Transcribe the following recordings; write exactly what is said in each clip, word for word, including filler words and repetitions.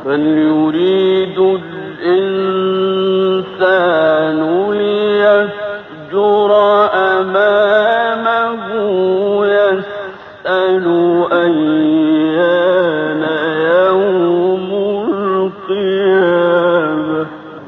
فَلْيُرِيدُ الْإِنسَانُ لِيَفْجُرَ أَمَامَهُ يَسْأَلُ أَيَّانَ يَوْمُ الْقِيَامَةِ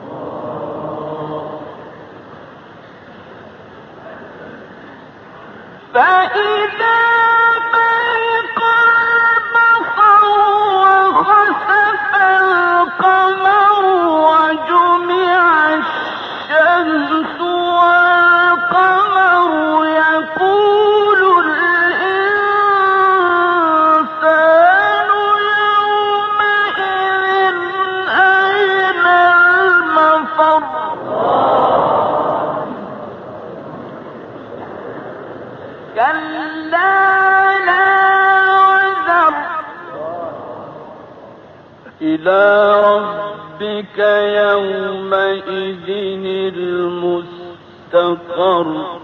فَإِذَا بَرِقَ الْبَصَرُ وَخَسَفَ الْقَمَرُ وَجُمِعَ الشَّمْسُ وَالْقَمَرُ يَقُولُ الْإِنسَانُ يَوْمَئِذٍ أَيْنَ الْمَفَرُّ كَلَّا لَا وَزَرَ إِلَى رَبِّكَ يَوْمَئِذٍ الْمُسْتَقَرُّ.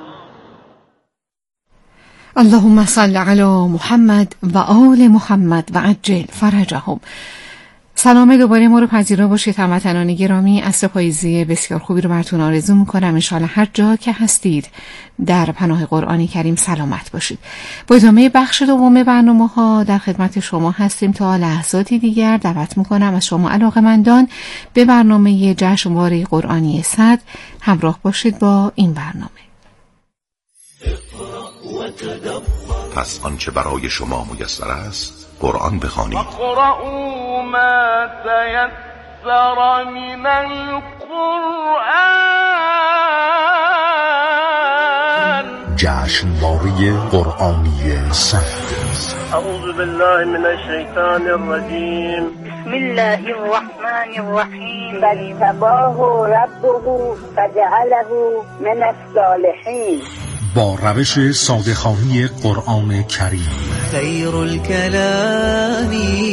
اللهم صل علی محمد و آل محمد و عجل فرجهم. سلام دوباره ما رو پذیرا باشید هموطنان گرامی. عصر پاییزی بسیار خوبی رو براتون آرزو میکنم. انشالله هر جا که هستید در پناه قرآن کریم سلامت باشید. با ادامه بخش دوم برنامه ها در خدمت شما هستیم. تا لحظاتی دیگر دعوت میکنم از شما علاقه‌مندان به برنامه جشنواره قرآنی صد همراه باشید با این برنامه. پس آنچه برای شما میسر است قرآن بخوانید. اقرؤوا ما تیسر من القرآن. جشنواره قرآنی صد. اعوذ بالله من الشیطان الرجیم. بسم الله الرحمن الرحیم. فاجتباه ربه فجعله من الصالحین. با روش ساده‌خوانی قرآن کریم. خیر الکلام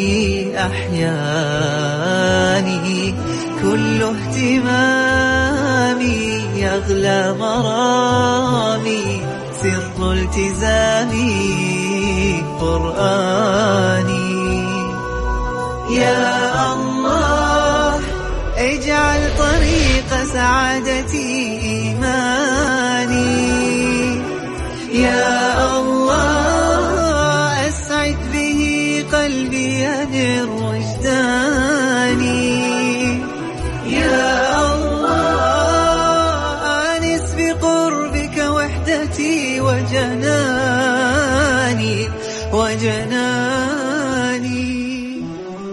احیانی کل اهتمامی یغلی مرامی سر التزامی قرآنی. یا الله اجعل طریق سعادتی ایمانی. یا الله اسعد به قلبی نر وجدانی. یا الله انس بقربك وحدتي وجناني وجناني.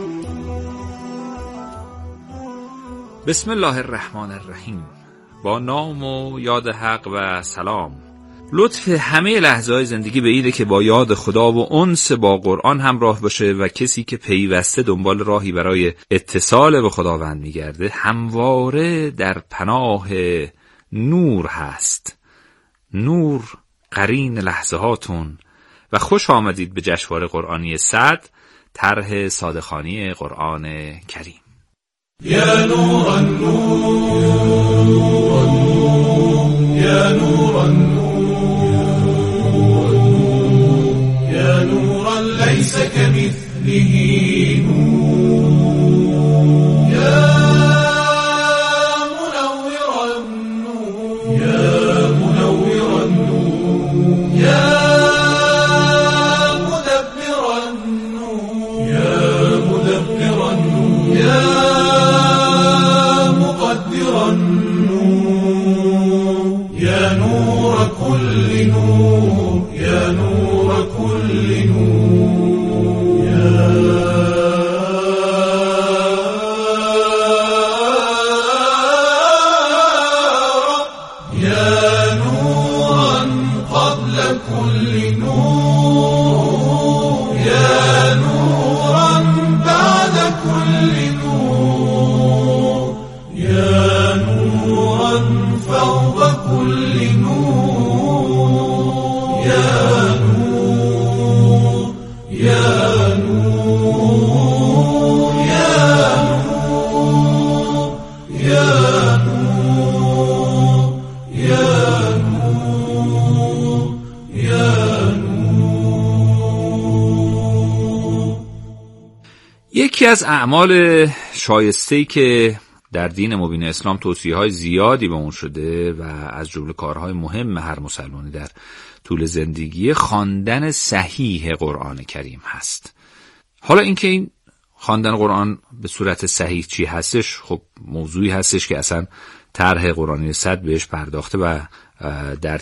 بسم الله الرحمن الرحیم. با نام و یاد حق و سلام. لطف همه لحظه‌های زندگی به اینه که با یاد خدا و انس با قرآن همراه باشه و کسی که پیوسته دنبال راهی برای اتصال به خداوند میگرده همواره در پناه نور هست. نور قرین لحظه هاتون و خوش آمدید به جشنواره قرآنی صد، طرح ساده‌خوانی قرآن کریم. یا نور النور یا نور النور یا نورا لیس کمثله نور. یا منور النور یا منور النور یا مدبر النور یا مدبر النور یا مقدر النور یا نور كل نور یا نور كل نور یا یا نورا قبل كل نور یا نورا بعد كل نور یا نورا فوق كل نور یا نور یکی از اعمال شایسته‌ای که در دین مبین اسلام توصیه‌های زیادی به اون شده و از جمله کارهای مهم هر مسلمانی در طول زندگی خواندن صحیح قرآن کریم هست. حالا اینکه این خواندن قرآن به صورت صحیح چی هستش، خب موضوعی هستش که اصلا طرح قرآنی صد بهش پرداخته و در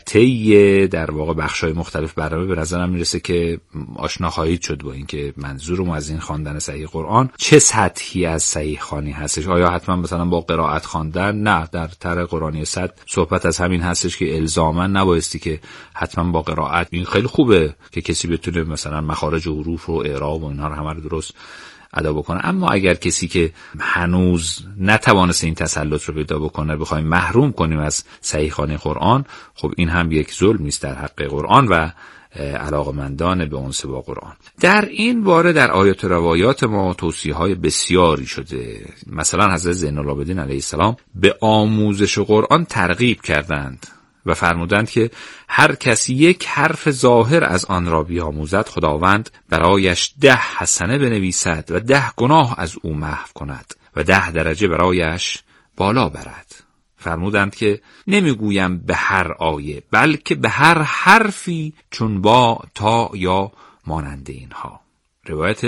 طی در واقع بخش‌های مختلف برنامه به نظرم میرسه که آشنا خواهید شد با اینکه منظورم از این خواندن صحیح قرآن چه سطحی از صحیح خوانی هستش. آیا حتما مثلا با قرائت خواندن؟ نه، در طرح قرآنی صد صحبت از همین هستش که الزاما نبایستی که حتما با قرائت. این خیلی خوبه که کسی بتونه مثلا مخارج حروف و اعراب و اینها رو همه رو درست ادا بکنه، اما اگر کسی که هنوز نتوانست این تسلط رو پیدا بکنه بخوایم محروم کنیم از صحیح خوانی قرآن، خب این هم یک ظلمی است در حق قرآن و علاقمندان به انس با قرآن. در این باره در آیات و روایات ما توصیه‌های بسیاری شده. مثلا حضرت زین العابدین علیه السلام به آموزش قرآن ترغیب کردند و فرمودند که هر کسی یک حرف ظاهر از آن را بیاموزد خداوند برایش ده حسنه بنویسد و ده گناه از او محو کند و ده درجه برایش بالا برد. فرمودند که نمیگویم به هر آیه بلکه به هر حرفی چون با تا یا مانند اینها. روایت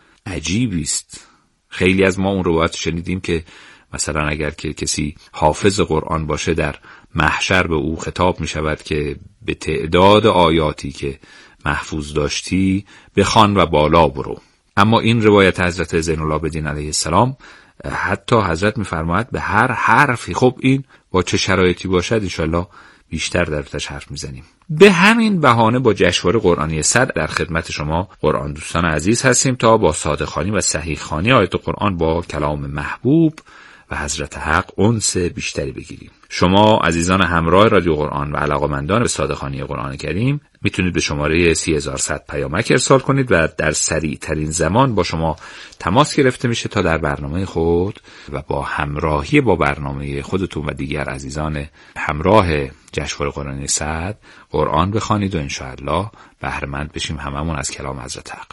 عجیبی است. خیلی از ما اون روایت شنیدیم که مثلا اگر که کسی حافظ قرآن باشه در محشر به او خطاب می شود که به تعداد آیاتی که محفوظ داشتی بخوان و بالا برو. اما این روایت حضرت زین العابدین علیه السلام حتی حضرت می فرماید به هر حرفی. خب این با چه شرایطی باشد انشالله بیشتر در ارتش حرف می زنیم. به همین بهانه با جشنواره قرآنی صد در خدمت شما قرآن دوستان عزیز هستیم تا با ساده خوانی و صحیح خوانی آیات قرآن با کلام محبوب و حضرت حق انس بیشتری بگیریم. شما عزیزان همراه رادیو قرآن و علاقه‌مندان به ساده خوانی قرآن کریم میتونید به شماره سی هزار و صد پیامک ارسال کنید و در سریع ترین زمان با شما تماس گرفته میشه تا در برنامه خود و با همراهی با برنامه خودتون و دیگر عزیزان همراه جشنواره قرآنی صد قرآن بخوانید و انشاءالله بهره مند بشیم هممون از کلام حضرت حق.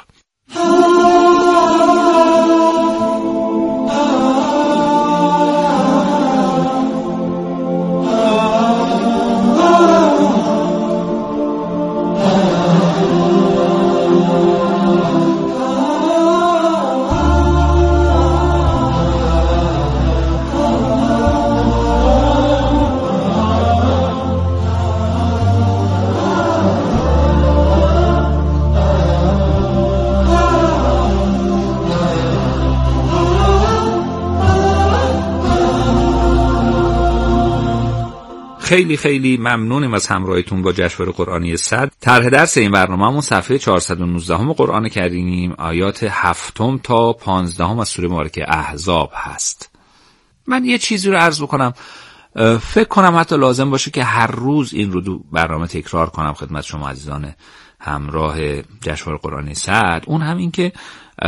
خیلی خیلی ممنونیم از همراهیتون با جشنواره قرآنی صد. طرح درس این برنامه‌مون صفحه چهارصد و نوزده قرآن کریم آیات هفتم تا پانزدهم از سوره مبارکه احزاب هست. من یه چیزی رو عرض بکنم، فکر کنم حتی لازم باشه که هر روز این رو دو برنامه تکرار کنم خدمت شما عزیزان همراه جشنواره قرآنی صد. اون هم این که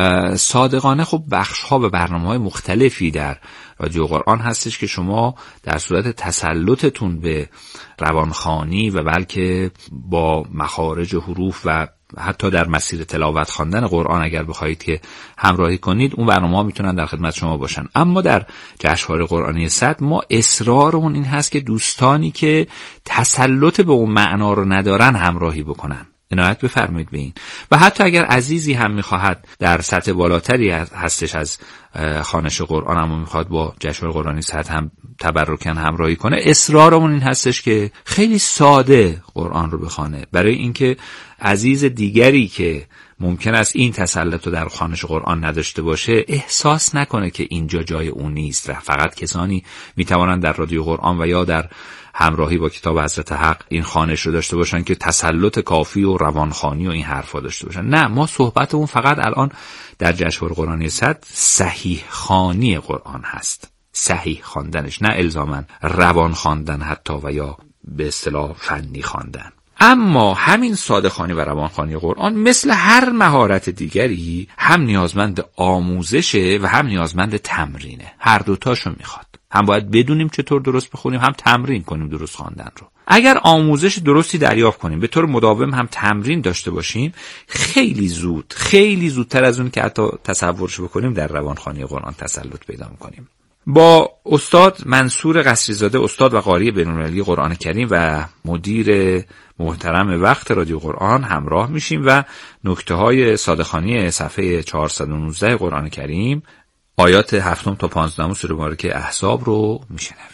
صادقانه خب بخش‌ها به برنامه‌های مختلفی در رادیو قرآن هستش که شما در صورت تسلطتون به روانخوانی و بلکه با مخارج حروف و حتی در مسیر تلاوت خواندن قرآن اگر بخواید که همراهی کنید اون برنامه‌ها میتونن در خدمت شما باشن. اما در جشنواره قرآنی صد ما اصرارمون این هست که دوستانی که تسلط به اون معنا رو ندارن همراهی بکنن. عنایت بفرمایید به این. و حتی اگر عزیزی هم میخواهد در سطح بالاتری هستش از خوانش قرآن هم میخواد با جشنواره قرآنی صد هم تبرکن همراهی کنه، اصرارمون این هستش که خیلی ساده قرآن رو بخونه، برای اینکه عزیز دیگری که ممکن است این تسلط رو در خوانش قرآن نداشته باشه احساس نکنه که اینجا جای اون نیست و فقط کسانی میتوانند در رادیو قرآن و یا در همراهی با کتاب حضرت حق این خوانش رو داشته باشن که تسلط کافی و روانخوانی و این حرفا داشته باشن. نه، ما صحبتمون فقط الان در جشنواره قرآنی صد صحیح خوانی قرآن هست، صحیح خواندنش، نه الزاماً روان خواندن حتی و یا به اصطلاح فنی خواندن. اما همین ساده خوانی و روان خوانی قرآن مثل هر مهارت دیگری هم نیازمند آموزشه و هم نیازمند تمرینه. هر دوتاشو میخواد. هم باید بدونیم چطور درست بخونیم، هم تمرین کنیم درست خواندن رو. اگر آموزش درستی دریافت کنیم، به طور مداوم هم تمرین داشته باشیم، خیلی زود، خیلی زودتر از اون که حتی تصورش بکنیم در روانخوانی قرآن تسلط پیدا می‌کنیم. با استاد منصور قصریزاده، استاد و قاری بین‌المللی قرآن کریم و مدیر محترم وقت رادیو قرآن همراه میشیم و نکته‌های صادقانه صفحه چهارصد و نوزده قرآن کریم، آیات هفتم تا پانزدهم سوره مبارکه احزاب رو میشنویم.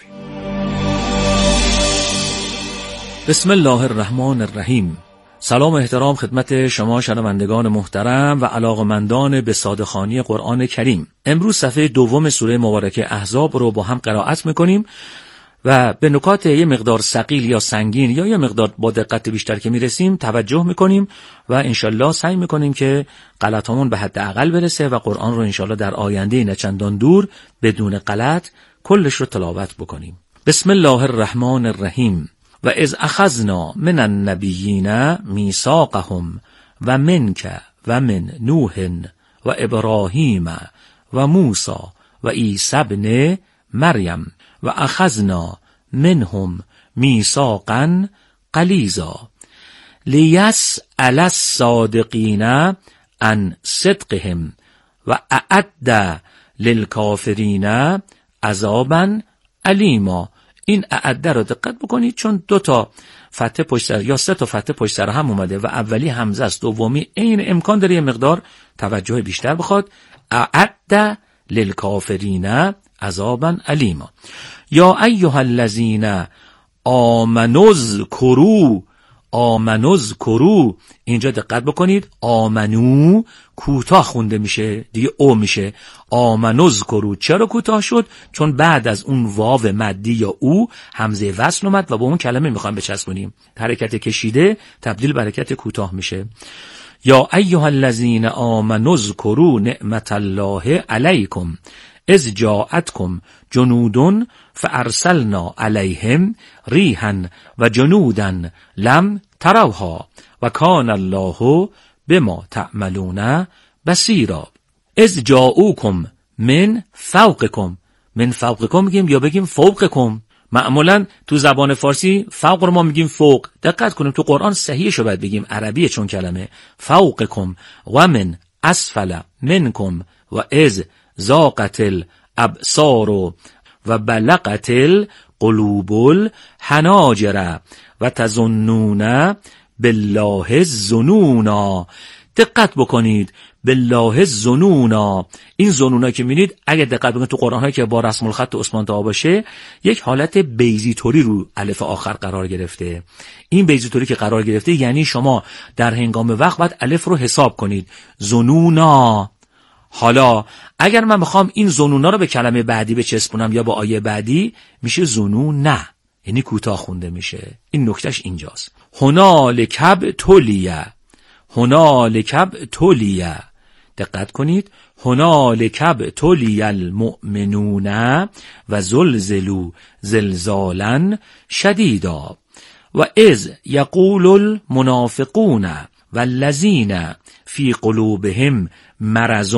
بسم الله الرحمن الرحیم. سلام و احترام خدمت شما شنوندگان محترم و علاقمندان به صادقانه قرآن کریم. امروز صفحه دوم سوره مبارکه احزاب رو با هم قرائت میکنیم و به نکات یه مقدار ثقیل یا سنگین یا یه مقدار با دقت بیشتر که میرسیم توجه میکنیم و انشالله سعی میکنیم که غلطامون به حد اقل برسه و قرآن رو انشالله در آینده نه چندان دور بدون غلط کلش رو تلاوت بکنیم. بسم الله الرحمن الرحیم. و اذ اخذنا من النبیین میثاقهم و منک و من نوح و ابراهیم و موسی و عیسی ابن مریم و اخذنا منهم میثاقا غلیظا لیسأل الصادقین عن صدقهم و اعد للکافرین عذابا الیما. این اعده رو دقت بکنید چون دو تا فتحه پشت سر یا سه تا فتحه پشت سر هم اومده و اولی همزه است، دومی این امکان داره یه مقدار توجه بیشتر بخواد. اعد للکافرین عذابا الیما. یا ایها الذین آمنوا اذکروا، آمنوا اذکروا، اینجا دقت بکنید آمنو کوتاه خونده میشه دیگه، او میشه آمنوا اذکروا. چرا کوتاه شد؟ چون بعد از اون واو مدی یا او همزه وصل اومد و با اون کلمه میخوایم بچسبونیم، حرکت کشیده تبدیل به حرکت کوتاه میشه. یا ایها الذین آمنوا اذکروا نعمت الله علیکم اذ جاءتکم جنود فارسلنا علیهم ریحا و جنودا لم تروها و کان الله بما تعملون بصیرا. اذ جاءوکم من فوقکم، من فوقکم میگیم یا بگیم فوقکم. معمولا تو زبان فارسی فوق رو ما میگیم فوق، دقت کنیم تو قرآن صحیحش رو باید بگیم عربیه چون کلمه فوقکم و من اسفل منکم و اذ زاغت الابصار و بلغت القلوب الحناجر و تظنون بالله الظنونا. دقت بکنید بالله الظنونا، این ظنونا که می‌بینید اگه دقت بکنید تو قرآن هایی که با رسم الخط عثمان طاها باشه یک حالت بیضی‌طوری رو الف آخر قرار گرفته. این بیضی‌طوری که قرار گرفته یعنی شما در هنگام وقت باید الف رو حساب کنید، ظنونا. حالا اگر من بخوام این ظنونا رو به کلمه بعدی بچسبونم یا با آیه بعدی میشه ظنون، نه یعنی کوتاه خونده میشه. این نکتهش اینجاست. هنالک ابتلیه، هنالک ابتلیه، دقت کنید هنالک ابتلی المؤمنون و زلزلوا زلزالا شدیدا و اذ یقول المنافقون والذین فی قلوبهم مرض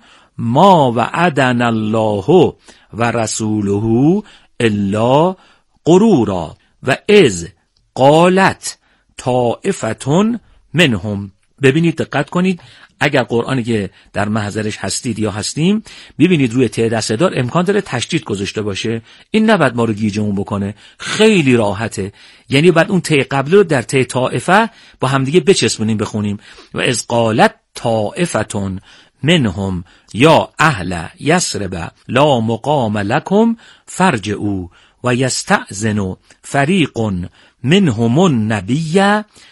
ما وعدنا الله و رسوله الا غرورا و اذ قالت طائفة منهم. ببینید دقت کنید اگر قرآنی که در محضرش هستید یا هستیم ببینید روی ته دسته‌دار امکان داره تشدید گذاشته باشه، این نباید ما رو گیجمون بکنه، خیلی راحته. یعنی بعد اون ته قبلی رو در ته طائفه با همدیگه بچسبونیم بخونیم. و اذ قالت طائفة منهم یا اهل یثرب لا مقام لکم فارجعوا و یستأذن فریق منهم النبی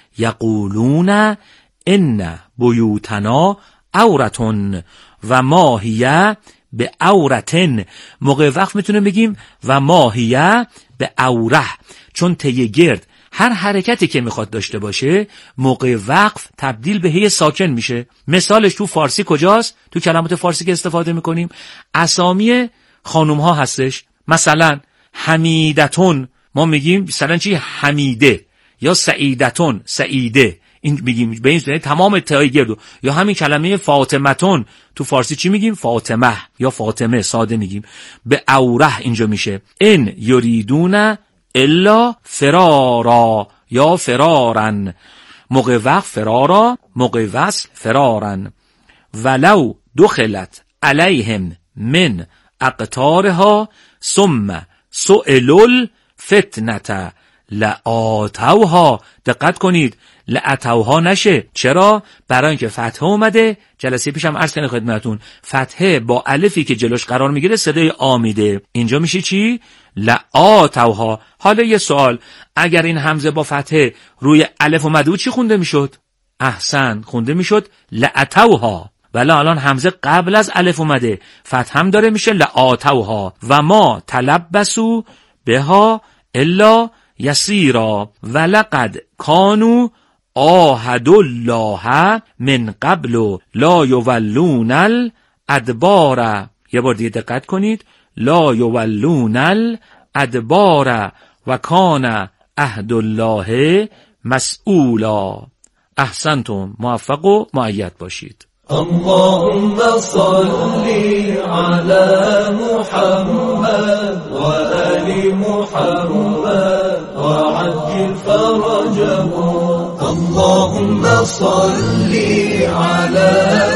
یقولون ان بیوتنا عورة و ما هی به عورتن. موقع وقت میتونیم بگیم و ما هی به عوره، چون طی گرد هر حرکتی که میخواد داشته باشه موقع وقف تبدیل به هی ساکن میشه. مثالش تو فارسی کجاست؟ تو کلمات فارسی که استفاده میکنیم اسامی خانوم ها هستش. مثلا حمیدتون ما میگیم مثلا چی؟ حمیده. یا سعیدتون، سعیده، این میگیم به این صورت تمام تای گردو. یا همین کلمه فاطمتون تو فارسی چی میگیم؟ فاطمه یا فاطمه ساده میگیم. به اوره اینجا میشه. ان یریدون الا فرارا یا فرارن، موقع وقف فرارا، موقع وصل فرارن. ولو دخلت علیهم من اقطارها ثم سئلوا الفتنة لآتوها. دقت کنید، لآتوها نشه. چرا؟ برای اینکه فتحه اومده. جلسه پیشم عرض کردم خدمتتون، فتحه با الفی که جلوش قرار میگیره صدای آ میده. اینجا میشه چی؟ لآتوها. حالا یه سوال، اگر این همزه با فتحه روی الف اومده بود چی خونده میشد؟ احسن، خونده میشد لآتوها. ولی الان همزه قبل از الف اومده، فتح هم داره، میشه لآتوها. و ما تلبسوا بها الا یسیرا ولقد کانوا عاهدوا الله من قبل لا یولون الادبار. یه بار دیگه دقت کنید، لا یولون الادبار و کان عهد الله مسئولا. احسنتم، موفق و مؤید باشید. اللهم صل على محمد وآل محمد وعجل فرجهم. اللهم صل على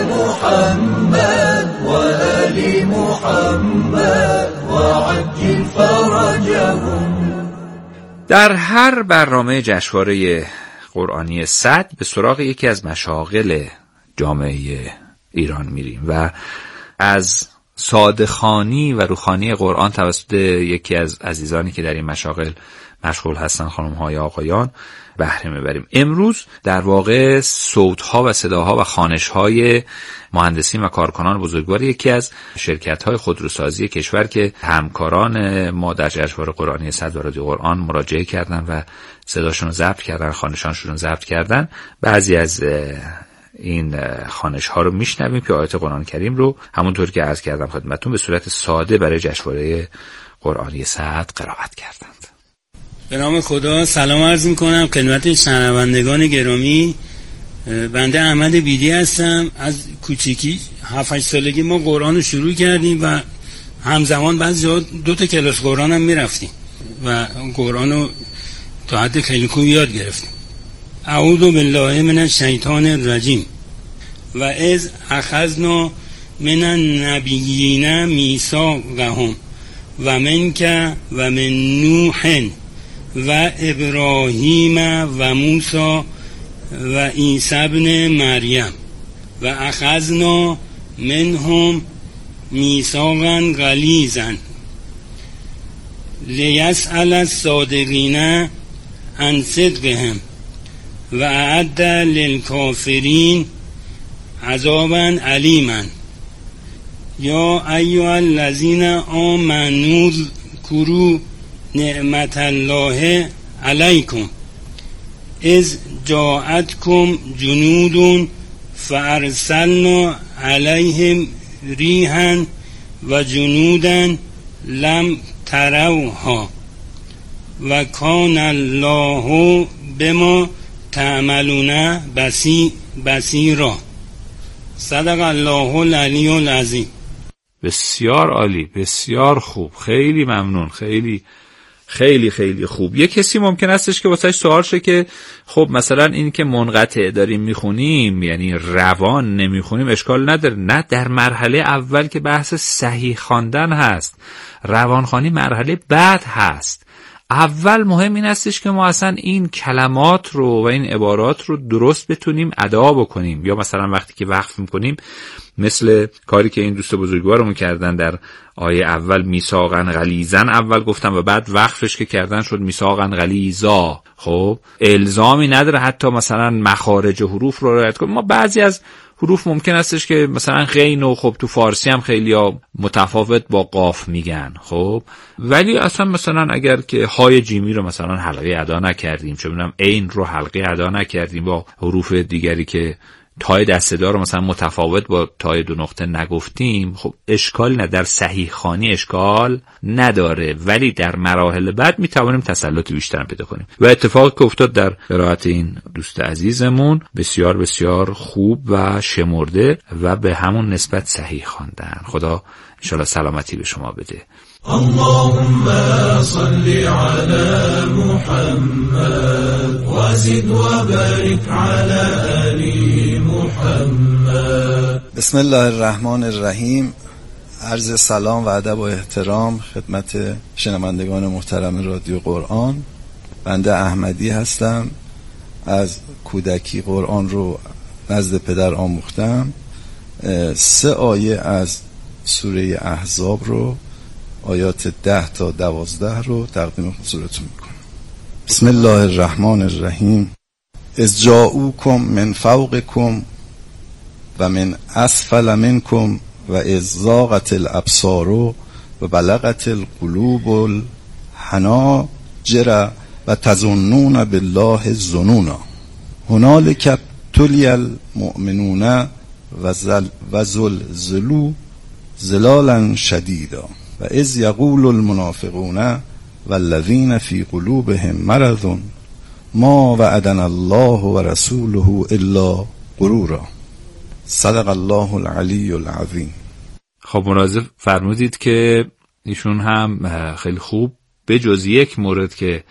محمد وآل محمد وعجل فرجهم. در هر برنامه جشنواره قرآنی صدر به سراغ یکی از مشاغل جامعه ایران میریم و از ساده‌خوانی و روخانی قرآن توسط یکی از عزیزانی که در این مشاغل مشغول هستن، خانم های آقایان، بهره میبریم. امروز در واقع صوت‌ها و صداها و خوانش‌های مهندسین و کارکنان بزرگوار یکی از شرکت‌های خودروسازی کشور که همکاران ما در جشنواره قرآنی صدر و رادیو قرآن مراجعه کردن و صداشون رو ضبط کردن، خوانشانشون رو ضبط کردن. بعضی از این خوانش ها رو میشنویم که آیات قرآن کریم رو همونطور که عرض کردم خدمتتون به صورت ساده برای جشنواره قرآنی صدر قرائت کردند. به نام خدا سلام عرض میکنم خدمت شنوندگان گرامی. بنده احمد بیدی هستم. از کوچیکی هفت هشت سالگی ما قرآن رو شروع کردیم و همزمان بعضی جا دو تا کلاس قرآن هم میرفتیم و قرآن رو تا حد خیلی خوب یاد گرفتیم. اعوذ بالله من الشیطان الرجیم. و اذ اخذنا من النبیین میثاقهم و منک و من نوح و ابراهیم و موسی و عیسی ابن مریم و اخذنا منهم میثاقا غلیظا لیسأل الصادقین عن صدقهم و اعد للکافرین عذابا علیما. یا ایها الذین آمنوا اذکروا نعمت الله علیکم اذ جاءتکم جنود فارسلنا علیهم ریحا و جنودا لم تروها و کان الله بما تعملون بصیرا. صدق الله العلی العظیم. بسیار عالی، بسیار خوب، خیلی ممنون، خیلی خیلی خیلی خوب. یه کسی ممکن استش که واسه سوال شه که خب مثلا این که منقطع داریم میخونیم یعنی روان نمیخونیم اشکال نداره. نه، در مرحله اول که بحث صحیح خواندن هست، روانخوانی مرحله بعد هست. اول مهم این استش که ما اصلا این کلمات رو و این عبارات رو درست بتونیم ادا بکنیم. یا مثلا وقتی که وقف میکنیم مثل کاری که این دوست بزرگوارمون کردن در آیه اول میثاقا غلیظا اول گفتم و بعد وقفش که کردن شد میثاقا غلیظا. خب الزامی نداره حتی مثلا مخارج حروف رو رعایت کنیم. ما بعضی از حروف ممکن استش که مثلا غین و خب تو فارسی هم خیلی ها متفاوت با قاف میگن، خب ولی اصلا مثلا اگر که های جیمی رو مثلا حلقه ادا نکردیم، چه میدونم عین رو حلقه ادا نکردیم، با حروف دیگری که تای دسته‌دار رو مثلا متفاوت با تای دو نقطه نگفتیم، خب اشکال نه، در صحیح خوانی اشکال نداره، ولی در مراحل بعد میتوانیم تسلط بیشتر پیدا کنیم. و اتفاقی که افتاد در قرائت این دوست عزیزمون بسیار بسیار خوب و شمرده و به همون نسبت صحیح خواندن. خدا انشالله سلامتی به شما بده. اللهم صل على محمد وزد وبارك على آل محمد. بسم الله الرحمن الرحیم. عرض سلام و ادب و احترام خدمت شنوندگان محترم رادیو قرآن. بنده احمدی هستم. از کودکی قرآن رو نزد پدر آموختم. سه آیه از سوره احزاب رو، آیات ده تا دوازده رو تقدیم حضورتون میکنم. بسم الله الرحمن الرحیم. اذ جاءوکم من فوقکم و من اسفل منکم و اذ زاغت الابصار و بلغت القلوب الحناجر و تظنون بالله الظنونا هنالک ابتلی المؤمنون و زلزلوا زلالا شدیدا و اذ یقول المنافقون والذین فی قلوبهم مرض ما وعدنا الله و رسوله الا غرورا. صدق الله العلی العظیم. خب ملاحظه فرمودید که ایشون هم خیلی خوب به جز یک مورد که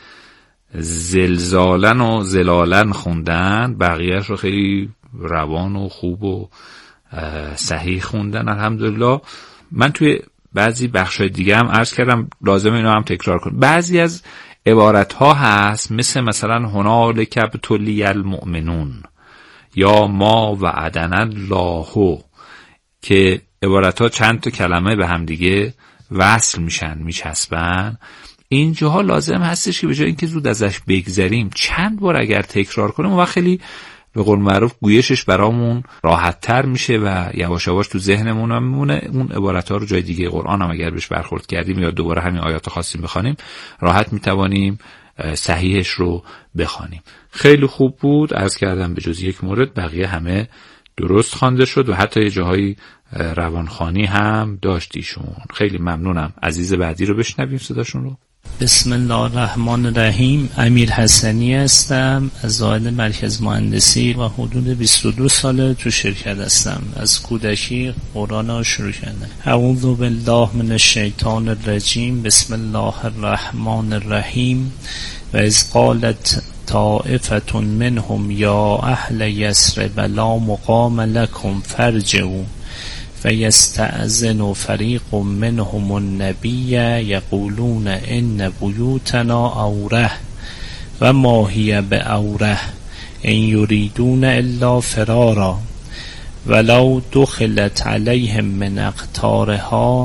زلزالن و زلالن خوندن، بقیهش رو خیلی روان و خوب و صحیح خوندن الحمدلله. من توی بعضی بخشای دیگه هم عرض کردم لازم اینو هم تکرار کنم. بعضی از عبارت ها هست مثل مثلا هنالک ابتلی المؤمنون یا ما وعدنا الله که عبارت ها چند تا کلمه به هم دیگه وصل میشن، میچسبن. اینجاها لازم هستش که به جای اینکه زود ازش بگذریم چند بار اگر تکرار کنیم و خیلی به قول معروف گویشش برامون راحت تر میشه و یواش یواش تو ذهنمون هم میمونه. اون عبارت ها رو جای دیگه قرآن هم اگر بهش برخورد کردیم یا دوباره همین آیات خاصی بخوانیم راحت میتوانیم صحیحش رو بخوانیم. خیلی خوب بود. عرض کردم به جز یک مورد بقیه همه درست خوانده شد و حتی یه جاهای روانخوانی هم داشتیشون. خیلی ممنونم. عزیز بعدی رو بشنویم صداشون رو. بسم الله الرحمن الرحیم. امیر حسنی هستم از زائد مرکز مهندسی و حدود بیست و دو ساله تو شرکت هستم. از کودکی قرآن رو شروع کردم. اعوذ بالله من الشیطان الرجیم. بسم الله الرحمن الرحیم. و اذ قالت طائفة منهم یا اهل یثرب لا مقام لكم فارجعوا فیستأذن فریق منهم النبی یقولون ان بیوتنا اوره و ما هی باوره ان یریدون الا فرارا ولو دخلت علیهم من اقطارها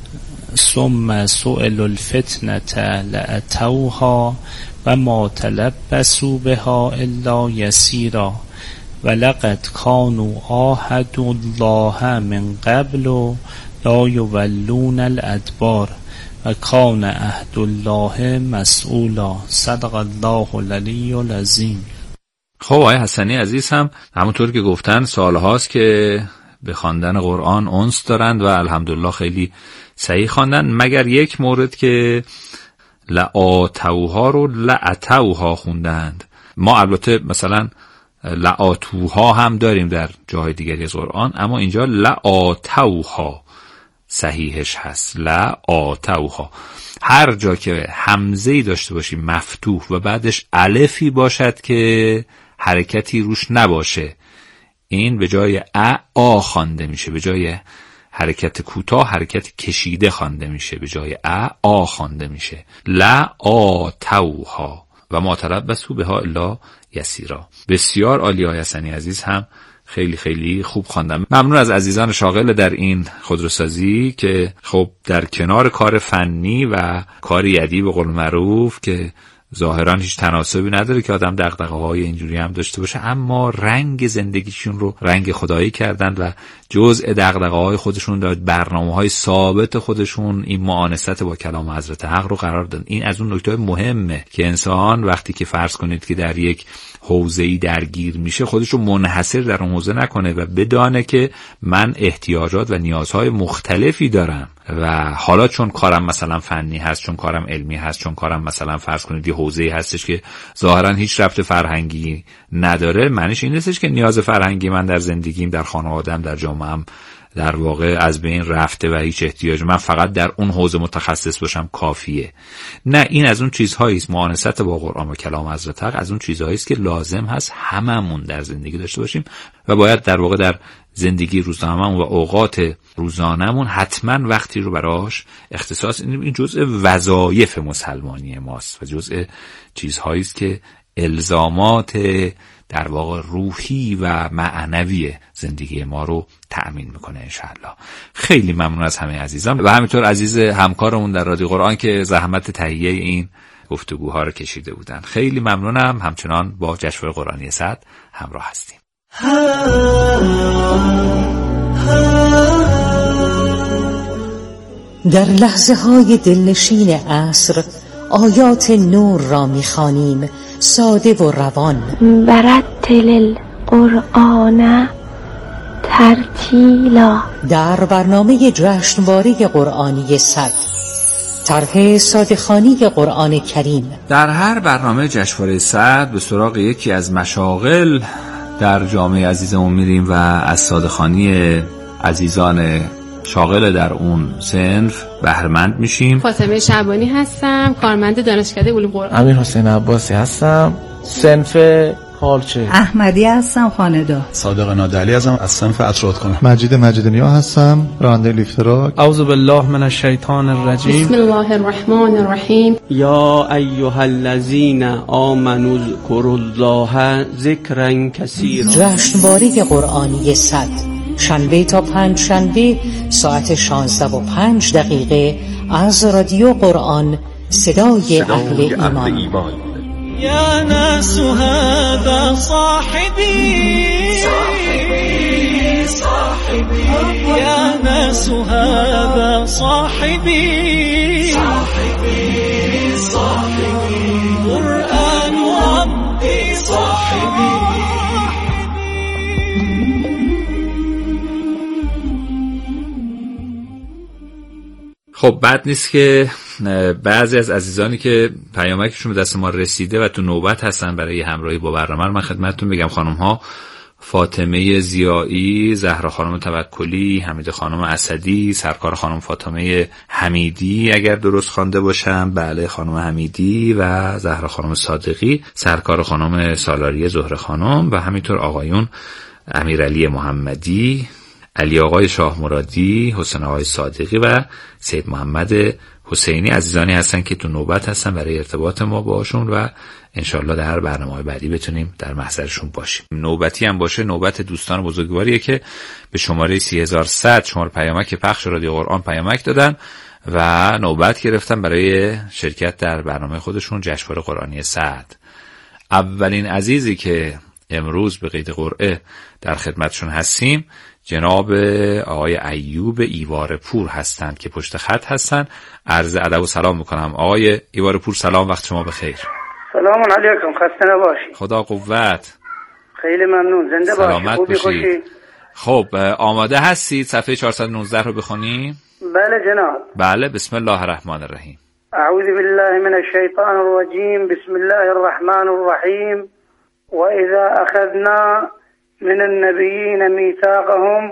ثم سئلوا الفتنة لأتوها و ما تلبسوا بها الا یسیرا ولقد كانوا عاهدوا الله من قبل لا يولون الادبار و کان عهد الله مسئولا. صدق الله العلی العظیم. خب آقای حسنی عزیز هم همونطور که گفتن سالهاست که به خواندن قرآن انس دارند و الحمدلله خیلی صحیح خواندن، مگر یک مورد که لآتوها رو لأتوها خوندند. ما البته مثلا لآتوها هم داریم در جای دیگری از قرآن، اما اینجا لآتوها صحیحش هست. لآتوها هر جا که همزه‌ای داشته باشیم مفتوح و بعدش الفی باشد که حرکتی روش نباشه، این به جای ا آ خوانده میشه، به جای حرکت کوتاه حرکت کشیده خوانده میشه، به جای ا آ خوانده میشه. لآتوها و ما تلبسوا بها الا یسیرا. بسیار عالی. آقای حسنی عزیز هم خیلی خیلی خوب خواندم. ممنون از عزیزان شاغل در این خودروسازی که خب در کنار کار فنی و کار یدی به قول معروف که ظاهرا هیچ تناسبی نداره که آدم دغدغه‌های اینجوری هم داشته باشه، اما رنگ زندگیشون رو رنگ خدایی کردن و جزء دغدغه‌های خودشون داد، برنامه‌های ثابت خودشون این معانست با کلام حضرت حق رو قرار دادن. این از اون نکته مهمه که انسان وقتی که فرض کنید که در یک حوزه‌ای درگیر میشه خودش رو منحصر در اون حوزه نکنه و بدانه که من احتیاجات و نیازهای مختلفی دارم و حالا چون کارم مثلا فنی هست، چون کارم علمی هست، چون کارم مثلا فرض کنید یه حوزه‌ای هستش که ظاهرا هیچ ربط فرهنگی نداره، معنیش این نیستش که نیاز فرهنگی من در زندگیم، در خانواده‌ام، در جامعه‌ام در واقع از بین رفته و هیچ احتیاج من فقط در اون حوزه متخصص باشم کافیه. نه، این از اون چیزهایی است، مؤانست با قرآن و کلام حضرت حق از اون چیزهایی است که لازم هست هممون در زندگی داشته باشیم و باید در واقع در زندگی روزانه‌مون و اوقات روزانه‌مون حتما وقتی رو براش اختصاص. این جزء وظایف مسلمانی ماست و جزء چیزهایی است که الزامات در واقع روحی و معنوی زندگی ما رو تأمین میکنه انشاءالله. خیلی ممنون از همه عزیزان و همینطور عزیز همکارمون در رادیو قرآن که زحمت تهیه این گفتگوها رو کشیده بودن. خیلی ممنونم. همچنان با جشنواره قرآنی صد همراه هستیم. در لحظه های دلنشین عصر آیات نور را می‌خوانیم ساده و روان. ورتل القرآن ترتیلا. در برنامه جشنواره قرآنی صد، طرح صادقانی قرآن کریم. در هر برنامه جشنواره صد به سراغ یکی از مشاغل در جامعه عزیزمون میریم و از صادقانی عزیزان شاغل در اون صنف بهره‌مند میشیم. فاطمه شعبانی هستم، کارمند دانشکده علوم قرآن. امیر حسین عباسی هستم، صنف حالچه. احمدی هستم، خانه‌دار. صادق نادعلی هستم، از صنف اطراحات کنم. مجید مجیدنیا هستم، راننده لیفتراک. اعوذ بالله من الشیطان الرجیم. بسم الله الرحمن الرحیم. یا ایها الذین آمنوا اذکروا الله ذکرا کثیرا. جشنواره قرآنی صد، شنبه تا پنج شنبه ساعت شانزده و پنج دقیقه از رادیو قرآن، صدای اهل ایمان. یا ناس هذا صاحبی صاحبی صاحبی یا ناس هذا صاحبی صاحبی صاحبی قرآن ربی صاحبی. خب بد نیست که بعضی از عزیزانی که پیامکشون به دست ما رسیده و تو نوبت هستن برای همراهی با برنامه من خدمتتون بگم. خانم ها فاطمه زیایی، زهرا خانم توکلی، حمید خانم اسدی، سرکار خانم فاطمه حمیدی اگر درست خوانده باشم، بله خانم حمیدی و زهرا خانم صادقی، سرکار خانم سالاری زهره خانم و همینطور آقایون امیرعلی محمدی، علی آقای شاه مرادی، حسین آقای صادقی و سید محمد حسینی عزیزانی هستن که تو نوبت هستن برای ارتباط ما باشون و انشالله در برنامه بعدی بتونیم در محضرشون باشیم. نوبتی هم باشه نوبت دوستان بزرگواریه که به شماره سی هزار و صد شماره پیامک پخش رادیو قرآن پیامک دادن و نوبت گرفتن برای شرکت در برنامه خودشون جشنواره قرآنی صد. اولین عزیزی که امروز به قید قرعه در خدمتشون هستیم جناب آقای ایوب ایوار پور هستند که پشت خط هستند. عرض ادب و سلام میکنم. آقای ایوار پور سلام، وقت شما بخیر. سلام علیکم، خسته نباشی. خدا قوت. خیلی ممنون، زنده باشی. سلامت باشید. خب آماده هستید صفحه چهارصد و نوزده رو بخونیم؟ بله جناب. بله، بسم الله الرحمن الرحیم. اعوذ بالله من الشیطان الرجیم، بسم الله الرحمن الرحیم. و اذا اخذنا من النبیین میثاقهم